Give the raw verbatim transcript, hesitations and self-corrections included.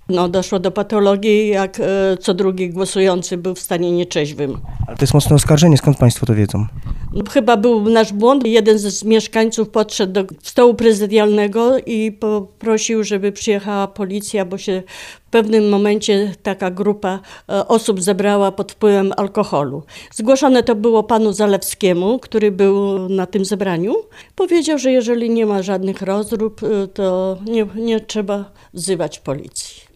No, doszło do patologii, jak e, co drugi głosujący był w stanie nieczeźwym. Ale to jest mocne oskarżenie, skąd państwo to wiedzą? No, chyba był nasz błąd. Jeden z mieszkańców podszedł do stołu prezydialnego i poprosił, żeby przyjechała policja, bo się w pewnym momencie taka grupa e, osób zebrała pod wpływem alkoholu. Zgłoszone to było panu Zalewskiemu, który był na tym zebraniu. Powiedział, że jeżeli nie ma żadnych rozrób, e, to nie, nie trzeba wzywać policji.